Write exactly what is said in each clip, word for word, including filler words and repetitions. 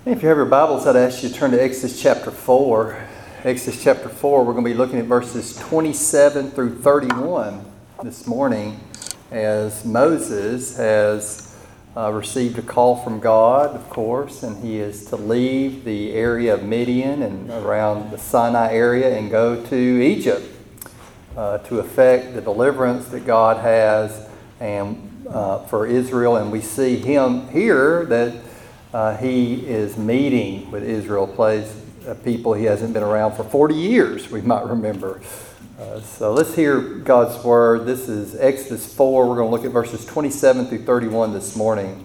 If you have your Bibles, I'd ask you to turn to Exodus chapter four. Exodus chapter four, we're going to be looking at verses twenty-seven through thirty-one this morning as Moses has uh, received a call from God, of course, and he is to leave the area of Midian and around the Sinai area and go to Egypt uh, to effect the deliverance that God has and uh, for Israel. And we see him here that Uh, he is meeting with Israel, plays a people he hasn't been around for forty years, we might remember. Uh, so let's hear God's word. This is Exodus four. We're going to look at verses twenty-seven through thirty-one this morning.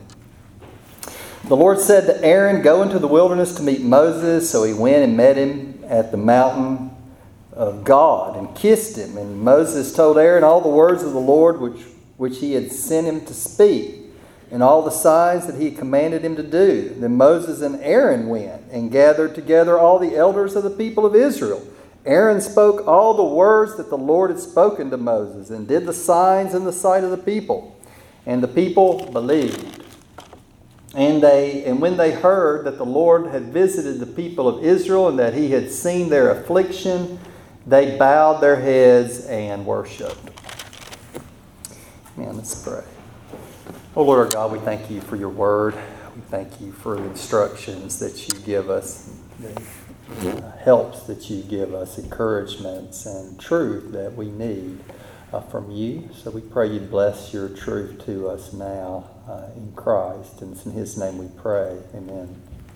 The Lord said to Aaron, "Go into the wilderness to meet Moses." So he went and met him at the mountain of God and kissed him. And Moses told Aaron all the words of the Lord which, which he had sent him to speak, and all the signs that he commanded him to do. Then Moses and Aaron went and gathered together all the elders of the people of Israel. Aaron spoke all the words that the Lord had spoken to Moses and did the signs in the sight of the people. And the people believed. And they and when they heard that the Lord had visited the people of Israel and that he had seen their affliction, they bowed their heads and worshipped. Man, let's pray. Oh Lord our God, we thank you for your word. We thank you for the instructions that you give us, the uh, helps that you give us, encouragements and truth that we need uh, from you. So we pray you bless your truth to us now uh, in Christ. And it's in his name we pray. Amen.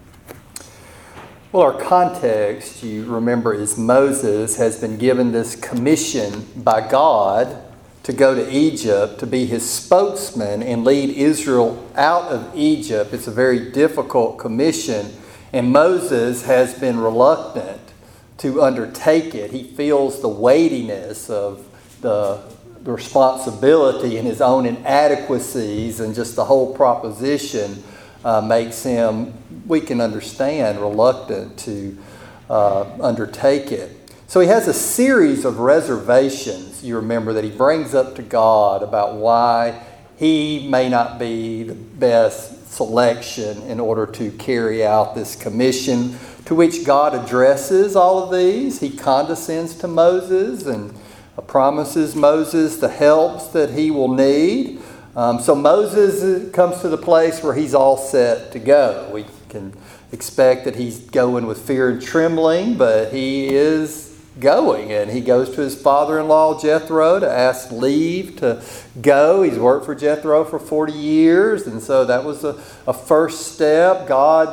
Well, our context, you remember, is Moses has been given this commission by God to go to Egypt, to be his spokesman and lead Israel out of Egypt. It's a very difficult commission, and Moses has been reluctant to undertake it. He feels the weightiness of the, the responsibility and his own inadequacies, and just the whole proposition uh, makes him, we can understand, reluctant to uh, undertake it. So he has a series of reservations, you remember, that he brings up to God about why he may not be the best selection in order to carry out this commission, to which God addresses all of these. He condescends to Moses and promises Moses the helps that he will need. Um, so Moses comes to the place where he's all set to go. We can expect that he's going with fear and trembling, but he is going, and he goes to his father-in-law Jethro to ask leave to go. He's worked for Jethro for forty years, and so that was a, a first step. God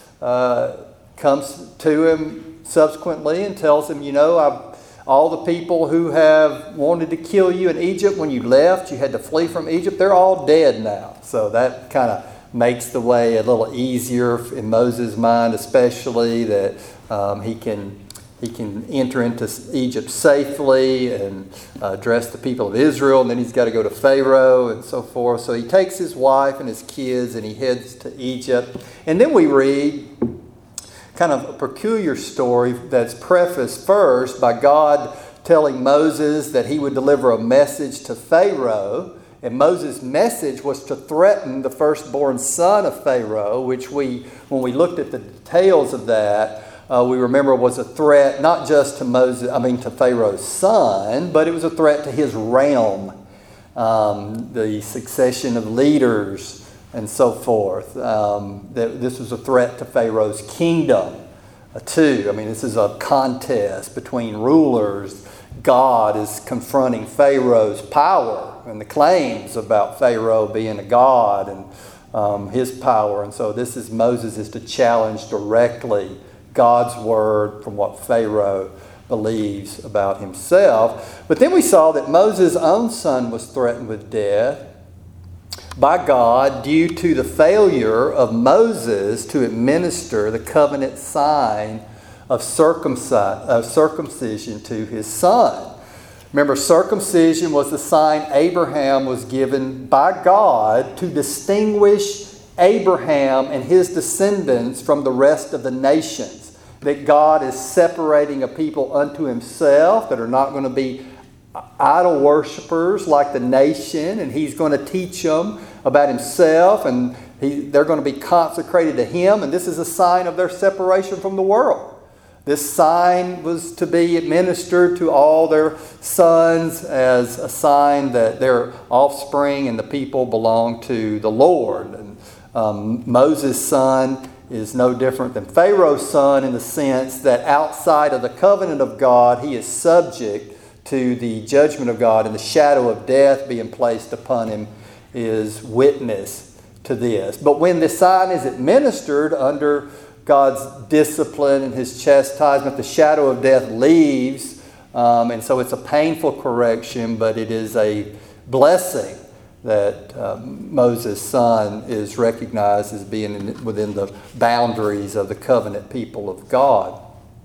uh, comes to him subsequently and tells him, you know, I've, all the people who have wanted to kill you in Egypt when you left, you had to flee from Egypt, they're all dead now. So that kind of makes the way a little easier in Moses' mind, especially that um, he can He can enter into Egypt safely and uh, address the people of Israel, and then he's got to go to Pharaoh and so forth. So he takes his wife and his kids and he heads to Egypt. And then we read kind of a peculiar story that's prefaced first by God telling Moses that he would deliver a message to Pharaoh. And Moses' message was to threaten the firstborn son of Pharaoh, which we, when we looked at the details of that, Uh, we remember was a threat not just to Moses, I mean to Pharaoh's son, but it was a threat to his realm, um, the succession of leaders and so forth. Um, that this was a threat to Pharaoh's kingdom uh, too. I mean, this is a contest between rulers. God is confronting Pharaoh's power and the claims about Pharaoh being a god and um, his power. And so this is Moses is to challenge directly God's word from what Pharaoh believes about himself. But then we saw that Moses' own son was threatened with death by God due to the failure of Moses to administer the covenant sign of circumcision to his son. Remember, circumcision was the sign Abraham was given by God to distinguish Abraham and his descendants from the rest of the nations. That God is separating a people unto himself that are not going to be idol worshipers like the nation, and he's going to teach them about himself, and he, they're going to be consecrated to him, and this is a sign of their separation from the world. This sign was to be administered to all their sons as a sign that their offspring and the people belong to the Lord. And um, Moses' son is no different than Pharaoh's son in the sense that outside of the covenant of God, he is subject to the judgment of God, and the shadow of death being placed upon him is witness to this. But when the sign is administered under God's discipline and his chastisement, the shadow of death leaves, um, and so it's a painful correction, but it is a blessing that uh, Moses' son is recognized as being in, within the boundaries of the covenant people of God.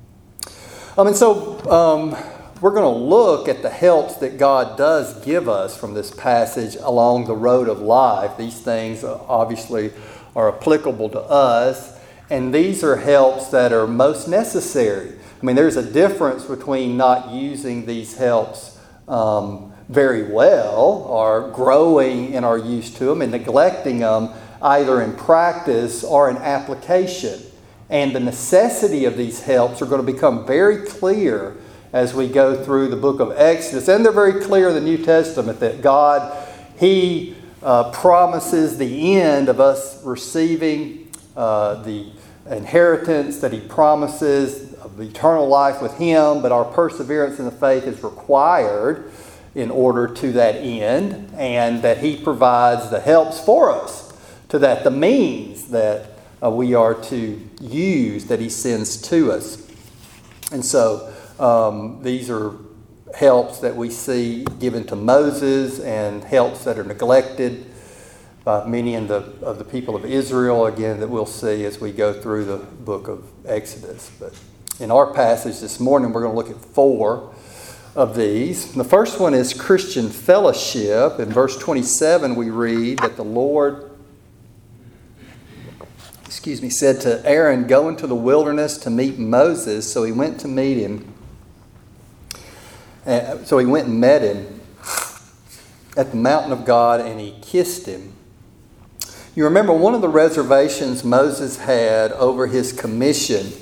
Um, and so um, we're going to look at the helps that God does give us from this passage along the road of life. These things obviously are applicable to us, and these are helps that are most necessary. I mean, there's a difference between not using these helps um, very well or growing in our use to them and neglecting them either in practice or in application. And the necessity of these helps are going to become very clear as we go through the book of Exodus. And they're very clear in the New Testament that God, He uh, promises the end of us receiving uh, the inheritance that He promises of eternal life with Him, but our perseverance in the faith is required in order to that end, and that He provides the helps for us to that, the means that uh, we are to use that He sends to us. And so um, these are helps that we see given to Moses and helps that are neglected by many in the, of the people of Israel, again, that we'll see as we go through the book of Exodus. But in our passage this morning, we're going to look at four of these. The first one is Christian fellowship. In verse twenty-seven, we read that the Lord, excuse me, said to Aaron, "Go into the wilderness to meet Moses." So he went to meet him. Uh, so he went and met him at the mountain of God, and he kissed him. You remember one of the reservations Moses had over his commission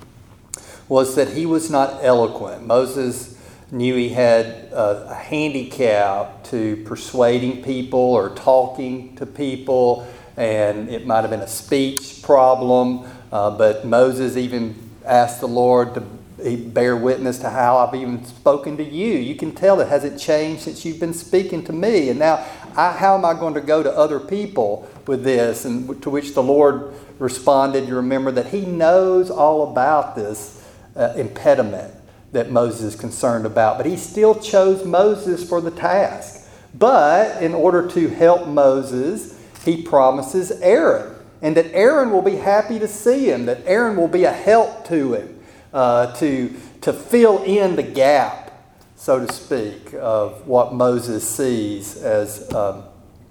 was that he was not eloquent. Moses knew he had a, a handicap to persuading people or talking to people, and it might have been a speech problem, uh, but Moses even asked the Lord to bear witness to how I've even spoken to you. You can tell it hasn't changed since you've been speaking to me, and now I, how am I going to go to other people with this? And to which the Lord responded, you remember, that He knows all about this uh, impediment that Moses is concerned about, but He still chose Moses for the task. But in order to help Moses, He promises Aaron, and that Aaron will be happy to see him, that Aaron will be a help to him, uh, to, to fill in the gap, so to speak, of what Moses sees as um,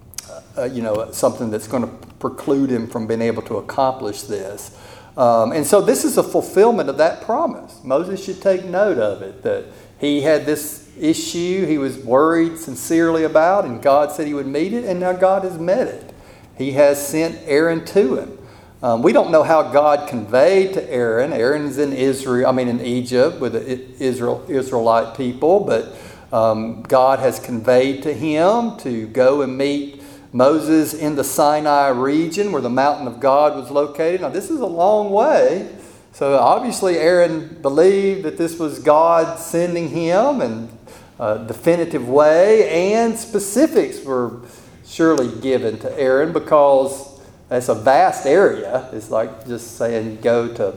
uh, you know, something that's going to preclude him from being able to accomplish this. Um, and so this is a fulfillment of that promise. Moses should take note of it, that he had this issue he was worried sincerely about, and God said He would meet it, and now God has met it. He has sent Aaron to him. Um, we don't know how God conveyed to Aaron. Aaron's in Israel, I mean in Egypt with the Israel, Israelite people, but um, God has conveyed to him to go and meet Moses in the Sinai region where the mountain of God was located. Now this is a long way, so obviously Aaron believed that this was God sending him in a definitive way, and specifics were surely given to Aaron because it's a vast area. It's like just saying go to,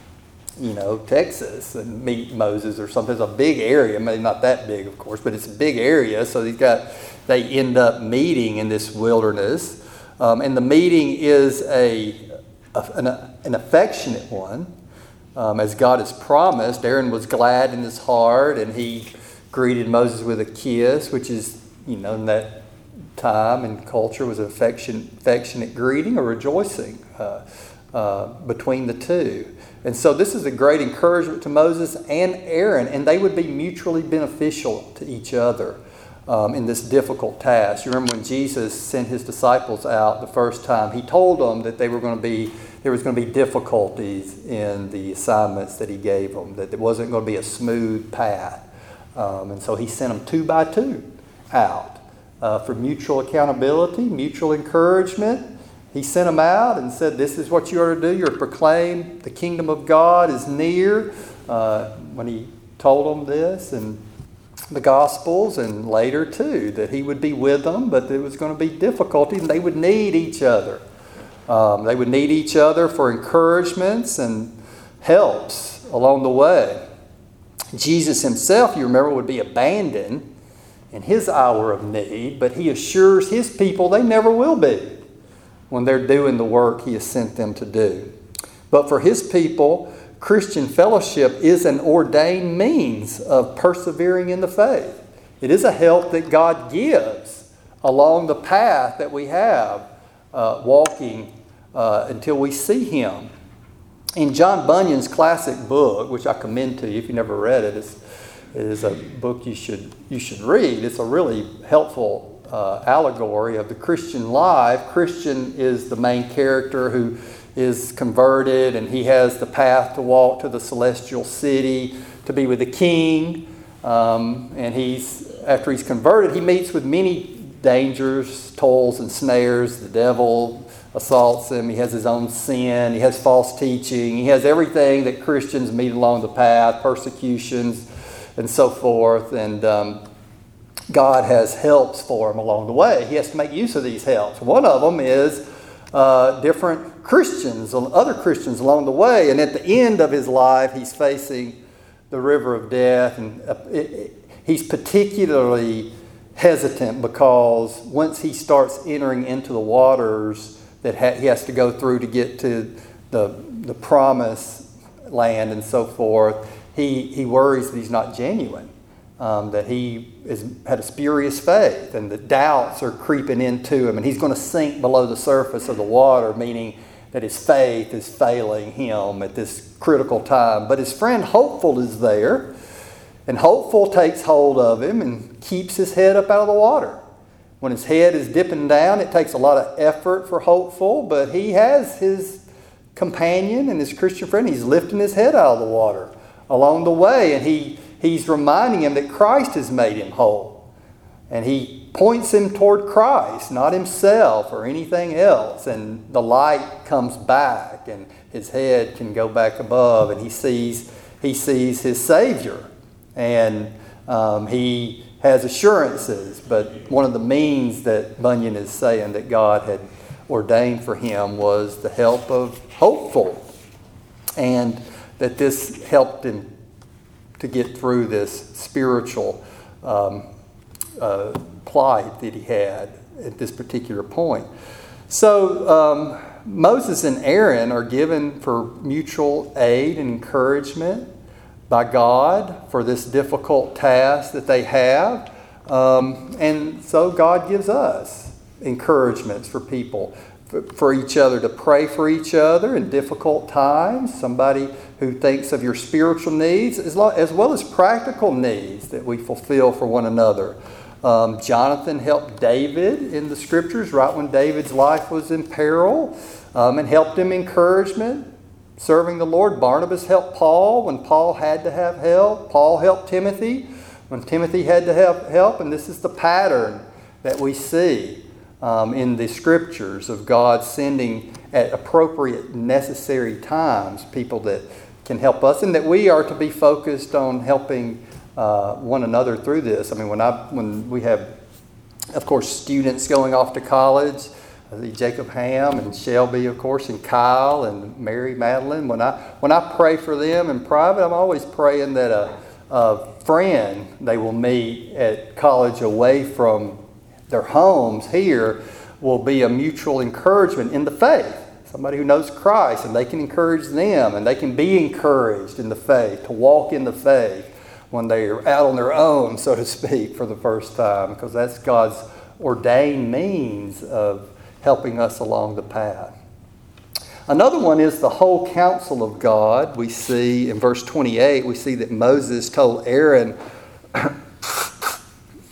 you know, Texas and meet Moses or something. It's a big area, maybe not that big of course, but it's a big area, so he's got they end up meeting in this wilderness. Um, and the meeting is a, a an, an affectionate one. Um, as God has promised, Aaron was glad in his heart, and he greeted Moses with a kiss, which is, you know, in that time and culture was an affection, affectionate greeting or rejoicing uh, uh, between the two. And so this is a great encouragement to Moses and Aaron, and they would be mutually beneficial to each other. um, in this difficult task. You remember when Jesus sent his disciples out the first time, he told them that they were going to be there was going to be difficulties in the assignments that he gave them, that it wasn't going to be a smooth path. Um, and so he sent them two by two out uh, for mutual accountability, mutual encouragement. He sent them out and said, this is what you are to do. You're to proclaim the kingdom of God is near. Uh, when he told them this and the Gospels, and later too, that he would be with them, but there was going to be difficulty and they would need each other. Um, they would need each other for encouragements and helps along the way. Jesus himself, you remember, would be abandoned in his hour of need, but he assures his people they never will be when they're doing the work he has sent them to do. But for his people, Christian fellowship is an ordained means of persevering in the faith. It is a help that God gives along the path that we have uh, walking uh, until we see him. In John Bunyan's classic book, which I commend to you if you never read it, it's, it is a book you should you should read. It's a really helpful uh, allegory of the Christian life. Christian is the main character who is converted, and he has the path to walk to the celestial city to be with the king. Um, and he's after he's converted, he meets with many dangers, toils, and snares. The devil assaults him. He has his own sin. He has false teaching. He has everything that Christians meet along the path, persecutions, and so forth. And um, God has helps for him along the way. He has to make use of these helps. One of them is uh, different Christians, other Christians along the way. And at the end of his life, he's facing the river of death. And uh, it, it, he's particularly hesitant because once he starts entering into the waters that ha- he has to go through to get to the the promised land and so forth, he he worries that he's not genuine, um, that he is had a spurious faith, and the doubts are creeping into him, and he's going to sink below the surface of the water, meaning that his faith is failing him at this critical time. But his friend Hopeful is there, and Hopeful takes hold of him and keeps his head up out of the water. When his head is dipping down, it takes a lot of effort for Hopeful, but he has his companion and his Christian friend. He's lifting his head out of the water along the way, and he, he's reminding him that Christ has made him whole. And he points him toward Christ, not himself or anything else. And the light comes back, and his head can go back above, and he sees, he sees his Savior. And um, he has assurances, but one of the means that Bunyan is saying that God had ordained for him was the help of Hopeful, and that this helped him to get through this spiritual um, uh, plight that he had at this particular point. So um, Moses and Aaron are given for mutual aid and encouragement by God for this difficult task that they have. Um, and so God gives us encouragements for people, for, for each other, to pray for each other in difficult times. Somebody who thinks of your spiritual needs as, lo- as well as practical needs that we fulfill for one another. Um, Jonathan helped David in the scriptures right when David's life was in peril, um, and helped him encouragement. Serving the Lord. Barnabas helped Paul when Paul had to have help. Paul helped Timothy when Timothy had to have help. And this is the pattern that we see um, in the scriptures of God sending at appropriate, necessary times people that can help us, and that we are to be focused on helping uh, one another through this. I mean, when I when we have, of course, students going off to college, Jacob Ham and Shelby, of course, and Kyle and Mary Madeline. When I when I pray for them in private, I'm always praying that a, a friend they will meet at college away from their homes here will be a mutual encouragement in the faith. Somebody who knows Christ, and they can encourage them, and they can be encouraged in the faith, to walk in the faith when they are out on their own, so to speak, for the first time, because that's God's ordained means of helping us along the path. Another one is the whole counsel of God. We see in verse twenty-eight, we see that Moses told Aaron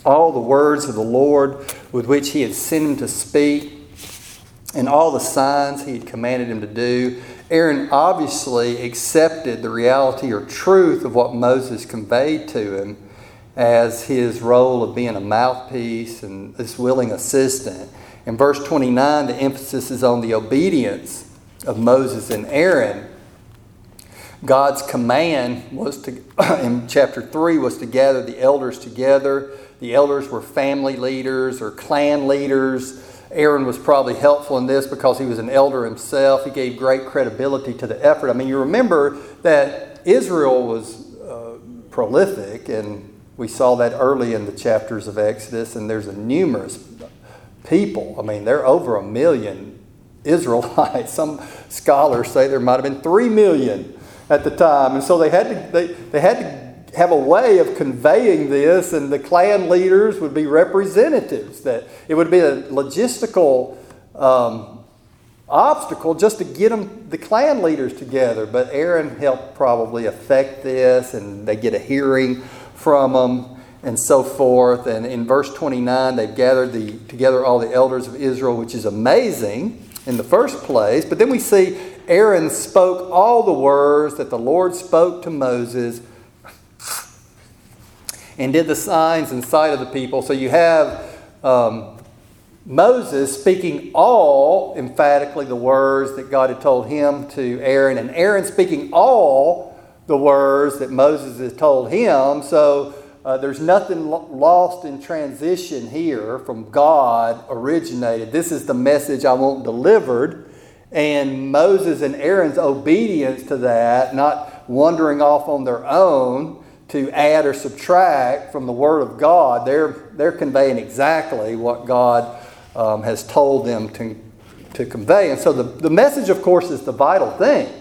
all the words of the Lord with which he had sent him to speak, and all the signs he had commanded him to do. Aaron obviously accepted the reality or truth of what Moses conveyed to him as his role of being a mouthpiece and this willing assistant. In verse twenty-nine, the emphasis is on the obedience of Moses and Aaron. God's command was to, in chapter three, was to gather the elders together. The elders were family leaders or clan leaders. Aaron was probably helpful in this because he was an elder himself. He gave great credibility to the effort. I mean, you remember that Israel was uh, prolific, and we saw that early in the chapters of Exodus, and there's a numerous people. I mean, there are over a million Israelites. Some scholars say there might have been three million at the time. And so they had to they, they had to have a way of conveying this, and the clan leaders would be representatives. That it would be a logistical um, obstacle just to get them, the clan leaders together. But Aaron helped probably affect this, and they get a hearing from them and so forth. And in verse twenty-nine, they've gathered the, together all the elders of Israel, which is amazing in the first place. But then we see Aaron spoke all the words that the Lord spoke to Moses and did the signs in sight of the people. So you have um, Moses speaking all, emphatically, the words that God had told him to Aaron, and Aaron speaking all the words that Moses had told him. So uh, there's nothing lo- lost in transition here from God originated. This is the message I want delivered. And Moses and Aaron's obedience to that, not wandering off on their own to add or subtract from the Word of God, they're they're conveying exactly what God um, has told them to, to convey. And so the, the message, of course, is the vital thing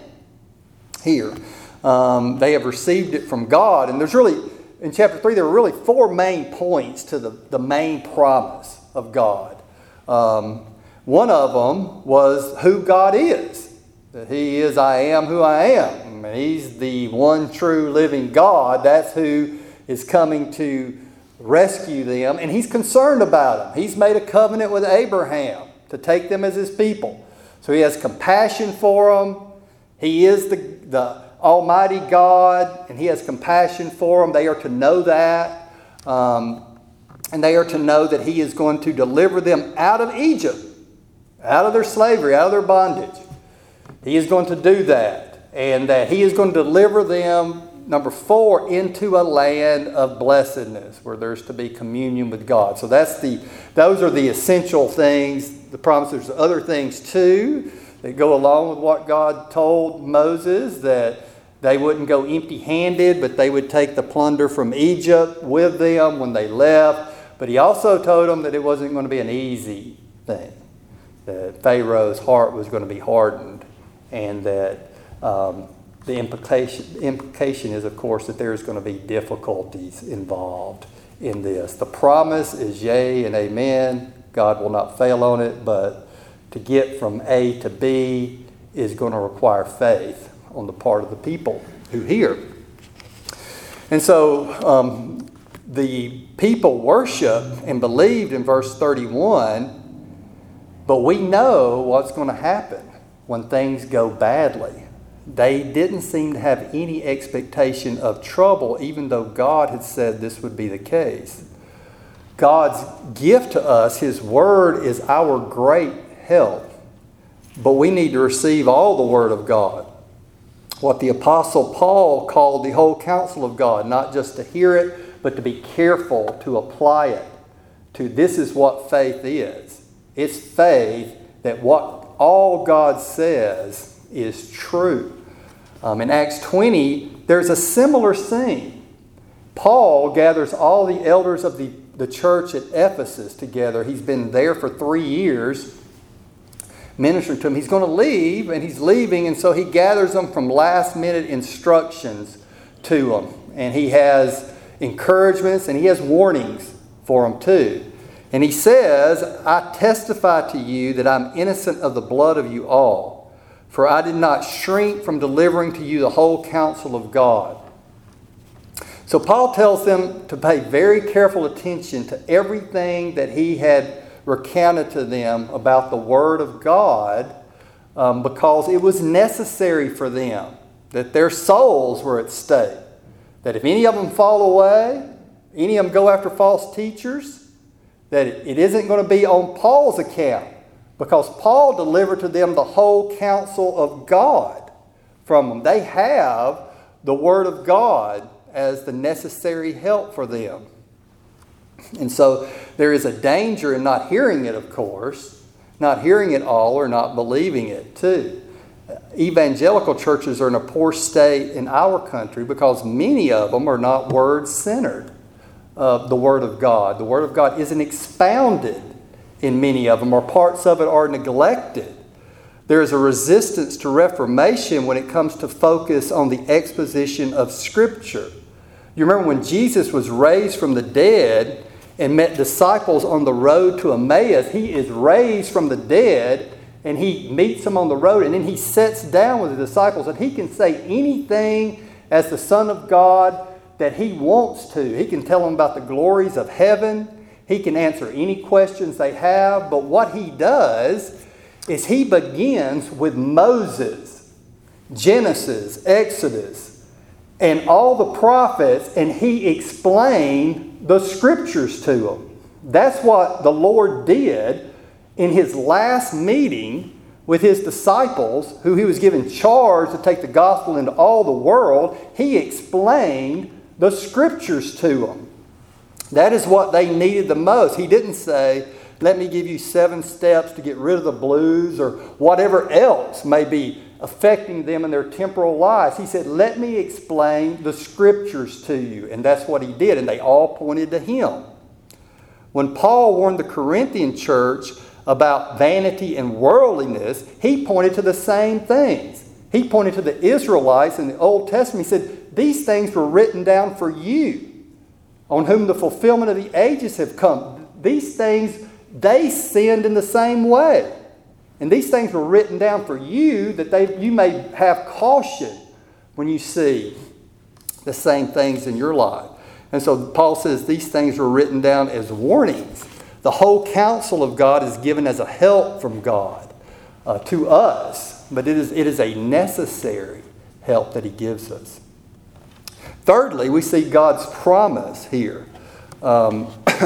here. Um, they have received it from God. And there's really, in chapter three, there were really four main points to the, the main promise of God. Um, one of them was who God is. That He is, I am who I am. He's the one true living God. That's who is coming to rescue them. And He's concerned about them. He's made a covenant with Abraham to take them as His people. So He has compassion for them. He is the, the Almighty God, and He has compassion for them. They are to know that. Um, and they are to know that He is going to deliver them out of Egypt, out of their slavery, out of their bondage. He is going to do that. And that He is going to deliver them, number four, into a land of blessedness where there's to be communion with God. So that's the; those are the essential things. The promise. There's other things too that go along with what God told Moses, that they wouldn't go empty-handed, but they would take the plunder from Egypt with them when they left. But He also told them that it wasn't going to be an easy thing. That Pharaoh's heart was going to be hardened, and that Um, the implication, implication is, of course, that there's going to be difficulties involved in this. The promise is yea and amen. God will not fail on it, but to get from A to B is going to require faith on the part of the people who hear. And so um, the people worshiped and believed in verse thirty-one, but we know what's going to happen when things go badly. They didn't seem to have any expectation of trouble, even though God had said this would be the case. God's gift to us, His Word, is our great help. But we need to receive all the Word of God. What the Apostle Paul called the whole counsel of God, not just to hear it, but to be careful to apply it to this is what faith is. It's faith that what all God says is true. Um, in Acts twenty, there's a similar scene. Paul gathers all the elders of the, the church at Ephesus together. He's been there for three years ministering to them. He's going to leave, and he's leaving, and so he gathers them from last-minute instructions to them. And he has encouragements, and he has warnings for them too. And he says, I testify to you that I'm innocent of the blood of you all. For I did not shrink from delivering to you the whole counsel of God. So Paul tells them to pay very careful attention to everything that he had recounted to them about the Word of God, um, because it was necessary for them, that their souls were at stake. That if any of them fall away, any of them go after false teachers, that it, it isn't going to be on Paul's account, because Paul delivered to them the whole counsel of God from them. They have the Word of God as the necessary help for them. And so there is a danger in not hearing it, of course, not hearing it all or not believing it too. Evangelical churches are in a poor state in our country because many of them are not word-centered. Uh, the Word of God. The Word of God isn't expounded in many of them, or parts of it are neglected. There is a resistance to reformation when it comes to focus on the exposition of Scripture. You remember when Jesus was raised from the dead and met disciples on the road to Emmaus, he is raised from the dead and he meets them on the road, and then he sits down with the disciples, and he can say anything as the Son of God that he wants to. He can tell them about the glories of heaven. He can answer any questions they have. But what he does is he begins with Moses, Genesis, Exodus, and all the prophets, and he explained the Scriptures to them. That's what the Lord did in his last meeting with his disciples, who he was given charge to take the gospel into all the world. He explained the Scriptures to them. That is what they needed the most. He didn't say, let me give you seven steps to get rid of the blues or whatever else may be affecting them in their temporal lives. He said, let me explain the Scriptures to you. And that's what he did. And they all pointed to him. When Paul warned the Corinthian church about vanity and worldliness, he pointed to the same things. He pointed to the Israelites in the Old Testament. He said, these things were written down for you, on whom the fulfillment of the ages have come. These things, they sinned in the same way. And these things were written down for you, that they, you may have caution when you see the same things in your life. And so Paul says these things were written down as warnings. The whole counsel of God is given as a help from God uh, to us, but it is, it is a necessary help that he gives us. Thirdly, we see God's promise here um,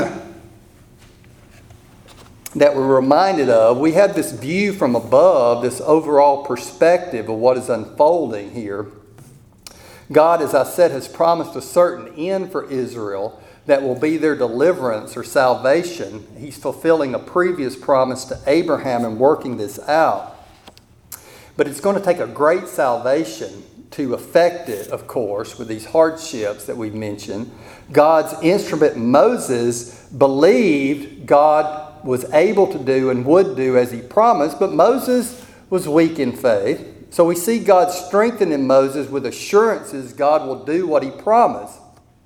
that we're reminded of. We have this view from above, this overall perspective of what is unfolding here. God, as I said, has promised a certain end for Israel that will be their deliverance or salvation. He's fulfilling a previous promise to Abraham and working this out. But it's going to take a great salvation to effect it, of course, with these hardships that we've mentioned. God's instrument Moses believed God was able to do and would do as he promised, but Moses was weak in faith. So we see God strengthening Moses with assurances God will do what he promised.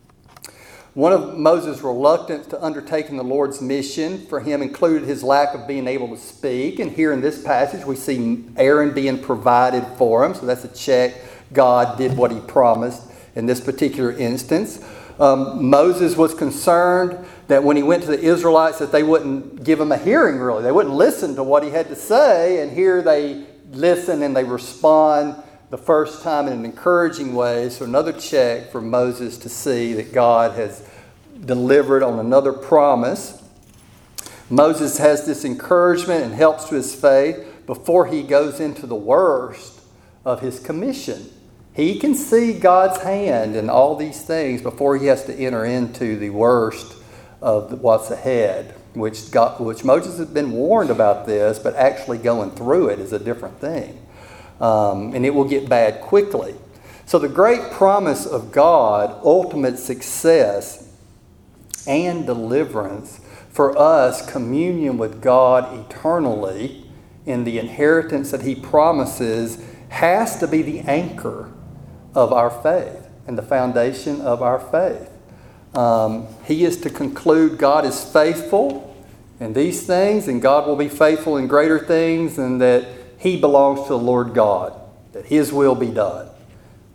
One of Moses' reluctance to undertaking the Lord's mission for him included his lack of being able to speak. And here in this passage, we see Aaron being provided for him. So that's a check. God did what he promised in this particular instance. Um, Moses was concerned that when he went to the Israelites that they wouldn't give him a hearing, really. They wouldn't listen to what he had to say. And here they listen and they respond the first time in an encouraging way. So another check for Moses to see that God has delivered on another promise. Moses has this encouragement and helps to his faith before he goes into the worst of his commission. He can see God's hand in all these things before he has to enter into the worst of what's ahead, which, God, which Moses has been warned about this, but actually going through it is a different thing. Um, and it will get bad quickly. So the great promise of God, ultimate success and deliverance for us, communion with God eternally in the inheritance that he promises, has to be the anchor of our faith and the foundation of our faith. Um, he is to conclude God is faithful in these things, and God will be faithful in greater things, and that he belongs to the Lord God, that his will be done.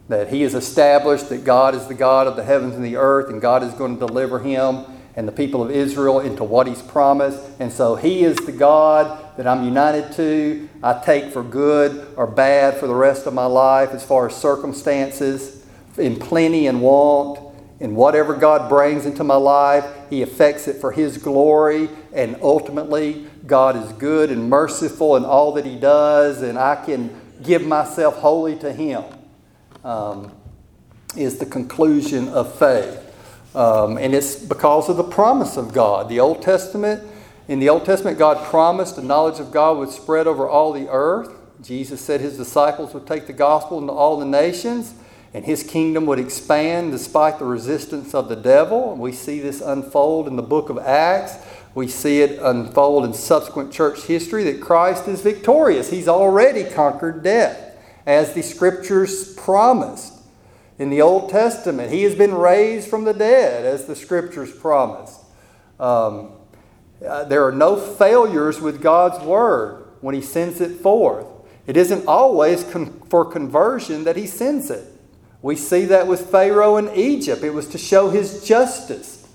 that he has established that God is the God of the heavens and the earth, and God is going to deliver him and the people of Israel into what he's promised. And so he is the God that I'm united to. I take for good or bad for the rest of my life as far as circumstances, in plenty and want. And whatever God brings into my life, he affects it for his glory. And ultimately, God is good and merciful in all that he does, and I can give myself wholly to him, um, is the conclusion of faith. Um, and it's because of the promise of God. The Old Testament, in the Old Testament, God promised the knowledge of God would spread over all the earth. Jesus said his disciples would take the gospel into all the nations, and his kingdom would expand despite the resistance of the devil. And we see this unfold in the book of Acts. We see it unfold in subsequent church history that Christ is victorious. He's already conquered death, as the scriptures promised. In the Old Testament, he has been raised from the dead, as the scriptures promised. Um, uh, there are no failures with God's word when he sends it forth. It isn't always con- for conversion that he sends it. We see that with Pharaoh in Egypt. It was to show his justice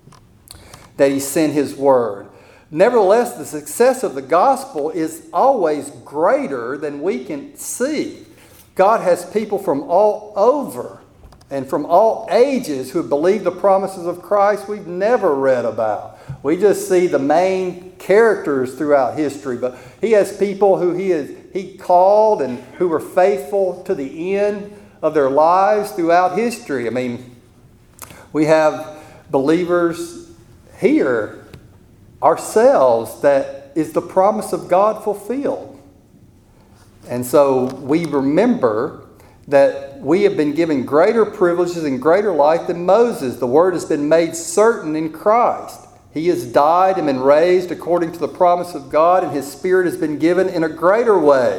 that he sent his word. Nevertheless, the success of the gospel is always greater than we can see. God has people from all over and from all ages who believe the promises of Christ we've never read about. We just see the main characters throughout history, but he has people who he has he called and who were faithful to the end of their lives throughout history. I mean, we have believers here ourselves that is the promise of God fulfilled. And so we remember that we have been given greater privileges and greater life than Moses. The word has been made certain in Christ. He has died and been raised according to the promise of God, and his Spirit has been given in a greater way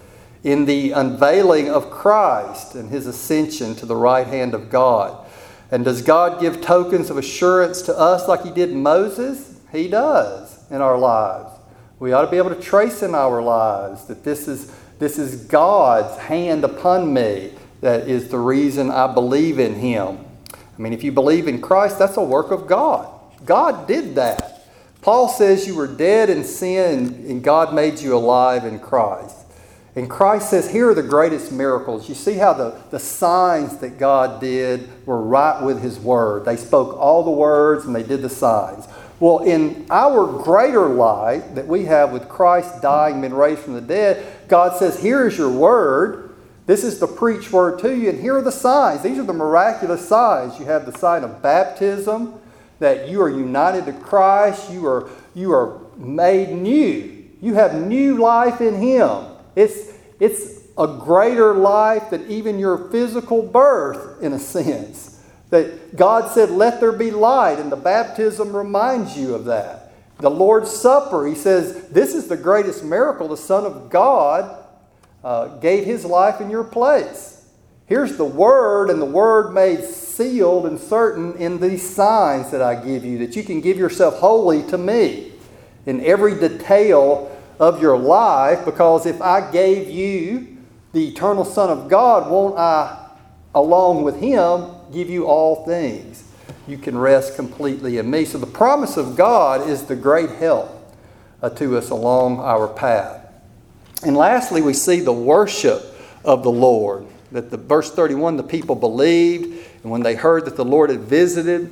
in the unveiling of Christ and his ascension to the right hand of God. And does God give tokens of assurance to us like he did Moses? He does in our lives. We ought to be able to trace in our lives that this is This is God's hand upon me that is the reason I believe in him. I mean, if you believe in Christ, that's a work of God. God did that. Paul says you were dead in sin and God made you alive in Christ. And Christ says, here are the greatest miracles. You see how the, the signs that God did were right with his word. They spoke all the words and they did the signs. Well, in our greater light that we have with Christ dying and been raised from the dead, God says, here is your word. This is the preached word to you, and here are the signs. These are the miraculous signs. You have the sign of baptism, that you are united to Christ. You are, you are made new. You have new life in him. It's, it's a greater life than even your physical birth, in a sense. That God said, let there be light, and the baptism reminds you of that. The Lord's Supper, he says, this is the greatest miracle. The Son of God uh, gave his life in your place. Here's the Word, and the Word made sealed and certain in these signs that I give you, that you can give yourself wholly to me in every detail of your life, because if I gave you the eternal Son of God, won't I, along with him, give you all things? You can rest completely in me. So the promise of God is the great help uh, to us along our path. And lastly, we see the worship of the Lord. That the verse thirty-one, the people believed, and when they heard that the Lord had visited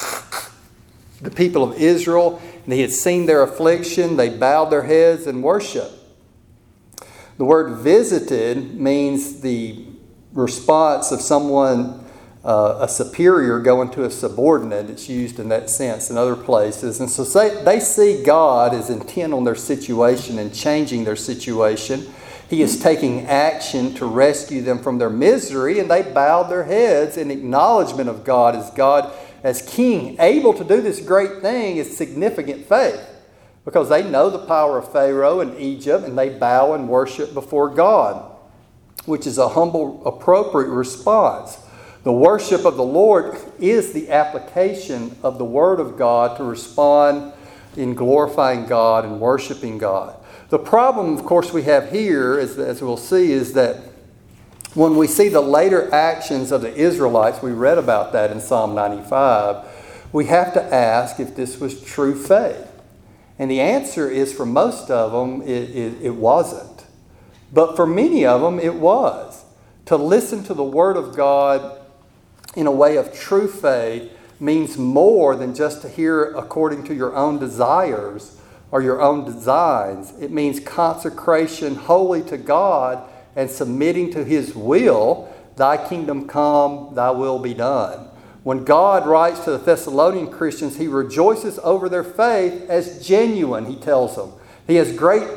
the people of Israel, and he had seen their affliction, they bowed their heads and worshiped. The word visited means the response of someone, uh, a superior going to a subordinate. It's used in that sense in other places. And so they, they see God as intent on their situation and changing their situation. He is taking action to rescue them from their misery, and they bowed their heads in acknowledgement of God as God, as King, able to do this great thing is significant faith, because they know the power of Pharaoh and Egypt, and they bow and worship before God, which is a humble, appropriate response. The worship of the Lord is the application of the Word of God to respond in glorifying God and worshiping God. The problem, of course, we have here, as, as we'll see, is that When we see the later actions of the Israelites, we read about that in Psalm ninety-five, we have to ask if this was true faith. And the answer is, for most of them, it, it, it wasn't. But for many of them, it was. To listen to the Word of God in a way of true faith means more than just to hear according to your own desires or your own designs. It means consecration wholly to God and submitting to His will. Thy kingdom come, thy will be done. When God writes to the Thessalonian Christians, He rejoices over their faith as genuine, He tells them. He has great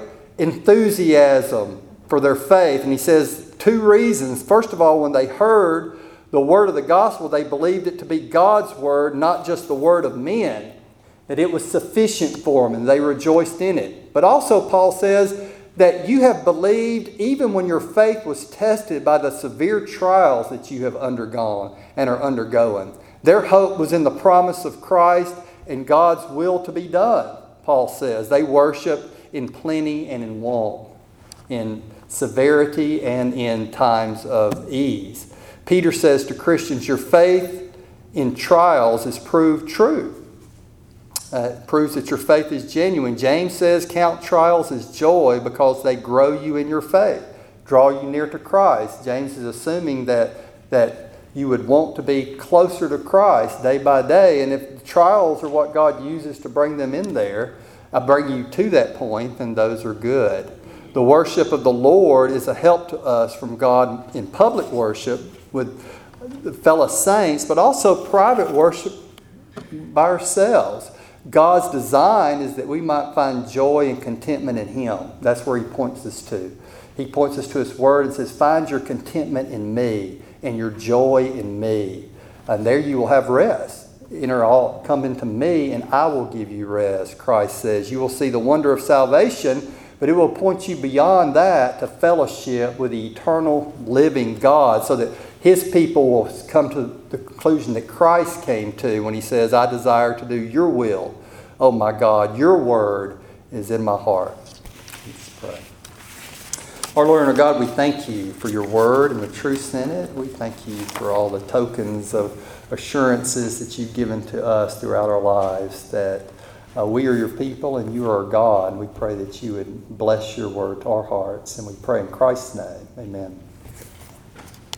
enthusiasm for their faith. And He says two reasons. First of all, when they heard the word of the gospel, they believed it to be God's word, not just the word of men, that it was sufficient for them and they rejoiced in it. But also Paul says that you have believed even when your faith was tested by the severe trials that you have undergone and are undergoing. Their hope was in the promise of Christ and God's will to be done, Paul says. They worship in plenty and in want, in severity and in times of ease. Peter says to Christians, your faith in trials is proved true. Uh, it proves that your faith is genuine. James says, count trials as joy because they grow you in your faith, draw you near to Christ. James is assuming that, that you would want to be closer to Christ day by day. And if the trials are what God uses to bring them in there, I bring you to that point, then those are good. The worship of the Lord is a help to us from God in public worship with fellow saints, but also private worship by ourselves. God's design is that we might find joy and contentment in Him. That's where He points us to. He points us to His Word and says, find your contentment in me and your joy in me. And there you will have rest. Enter all, come into me and I will give you rest, Christ says. You will see the wonder of salvation, but it will point you beyond that to fellowship with the eternal living God so that His people will come to the conclusion that Christ came to when He says, I desire to do your will. Oh my God, your word is in my heart. Let's pray. Our Lord and our God, we thank you for your word and the truths in it. We thank you for all the tokens of assurances that you've given to us throughout our lives that uh, we are your people and you are our God. We pray that you would bless your word to our hearts. And we pray in Christ's name. Amen.